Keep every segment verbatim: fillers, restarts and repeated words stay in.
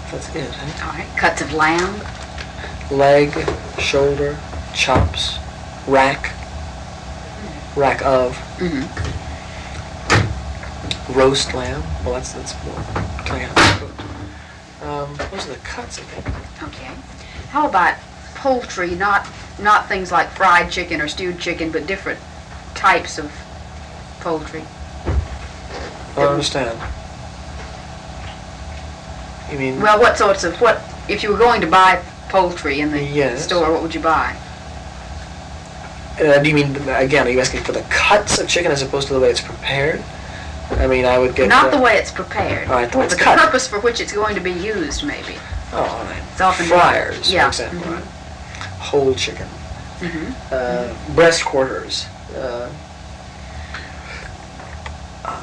That's it, eh? All right. Cuts of lamb. Leg, shoulder, chops, rack, rack of, Mm-hmm. roast lamb. Well, that's that's more kind of cooked. Um, those are the cuts, I think. Okay. How about poultry? Not not things like fried chicken or stewed chicken, but different types of poultry. I don't understand. You mean? Well, what sorts of what? If you were going to buy poultry in the Yes. store, what would you buy? Uh, do you mean, again, are you asking for the cuts of chicken as opposed to the way it's prepared? I mean, I would get... Not uh, the way it's prepared, All right, the way but it's the cut. purpose for which it's going to be used, maybe. Oh, all right. It's often Fryers, yeah. for example. Mhm. Right? Whole chicken. Mm-hmm. Uh, breast quarters. Uh, uh,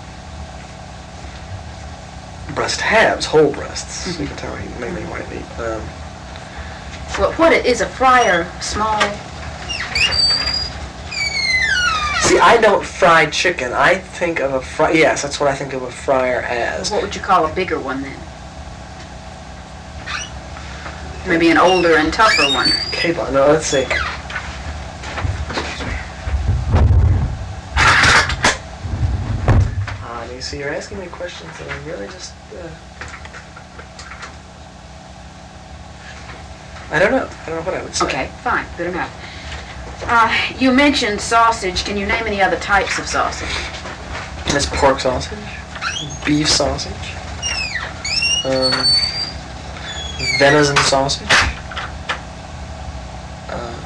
breast halves, whole breasts. Mhm. You can tell he mainly white meat. Um, Well, what it is a fryer small? see, I don't fry chicken. I think of a fry. Yes, that's what I think of a fryer as. What would you call a bigger one then? Maybe an older and tougher one. Capon. No, let's see. Ah, you see, you're asking me questions that I'm really just. Uh, I don't know. I don't know what I would say. Okay, fine, good enough. Uh, you mentioned sausage. Can you name any other types of sausage? There's pork sausage, beef sausage, um, venison sausage. Uh,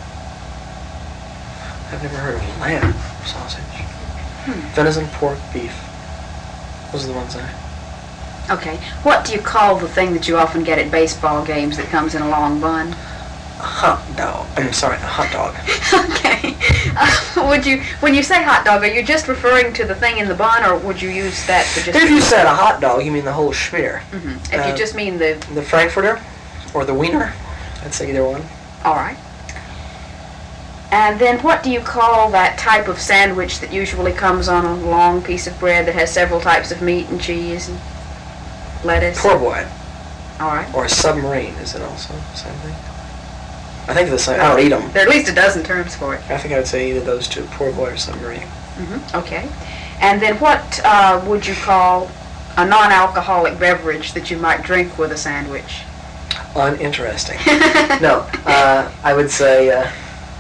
I've never heard of lamb sausage. Hmm. Venison, pork, beef. Those are the ones I... Okay. What do you call the thing that you often get at baseball games that comes in a long bun? A hot dog. I'm sorry, a hot dog. Okay. Uh, would you, when you say hot dog, are you just referring to the thing in the bun, or would you use that to just... If you said a hot dog, you mean the whole schmear. Mm-hmm. If Uh, you just mean the... The Frankfurter or the Wiener. I'd say either one. All right. And then what do you call that type of sandwich that usually comes on a long piece of bread that has several types of meat and cheese and lettuce? Poor boy. All right. Or a submarine, is it also the same thing? I think the same. I don't eat them. There are at least a dozen terms for it. I think I would say either those two, poor boy or submarine. Mm-hmm. Okay. And then what uh, would you call a non-alcoholic beverage that you might drink with a sandwich? Uninteresting. No, uh, I would say... Uh,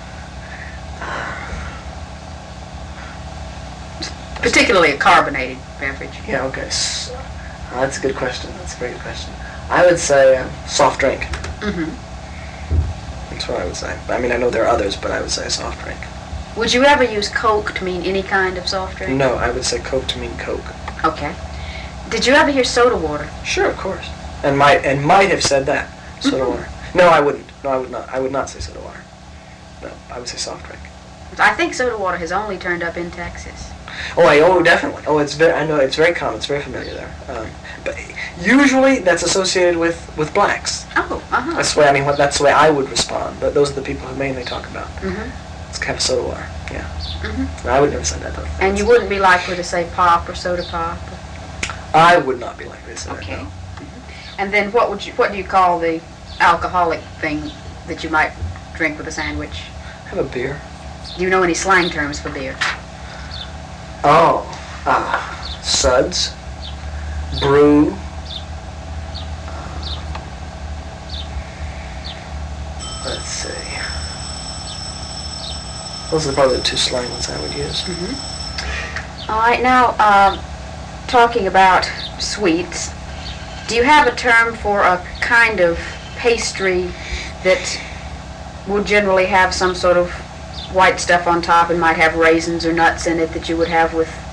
Particularly a carbonated beverage. yeah, okay. S- uh, that's a good question. That's a very good question. I would say uh, soft drink. Mm-hmm. That's what I would say. I mean, I know there are others, but I would say soft drink. Would you ever use Coke to mean any kind of soft drink? No, I would say Coke to mean Coke. Okay. Did you ever hear soda water? Sure, of course. And might and might have said that. Soda Mhm. water. No, I wouldn't. No, I would not. I would not say soda water. No, I would say soft drink. I think soda water has only turned up in Texas. Oh, I, oh, definitely. Oh, it's very. I know it's very common. It's very familiar there. Um, but usually that's associated with, with blacks. Oh, uh-huh. That's the way. I mean, what, that's the way I would respond. But those are the people who mainly talk about. Mm-hmm. Let's have soda water. Yeah. Mm-hmm. No, I would never say that though. And you wouldn't be likely to say pop or soda pop? Or... I would not be likely to say Okay. that. No. Mm-hmm. And then what would you? What do you call the alcoholic thing that you might drink with a sandwich? Have a beer. Do you know any slang terms for beer? Oh, ah, suds, brew. Let's see. Those are probably the two slang ones I would use. Mm-hmm. All right, now uh, talking about sweets, do you have a term for a kind of pastry that would generally have some sort of white stuff on top and might have raisins or nuts in it that you would have with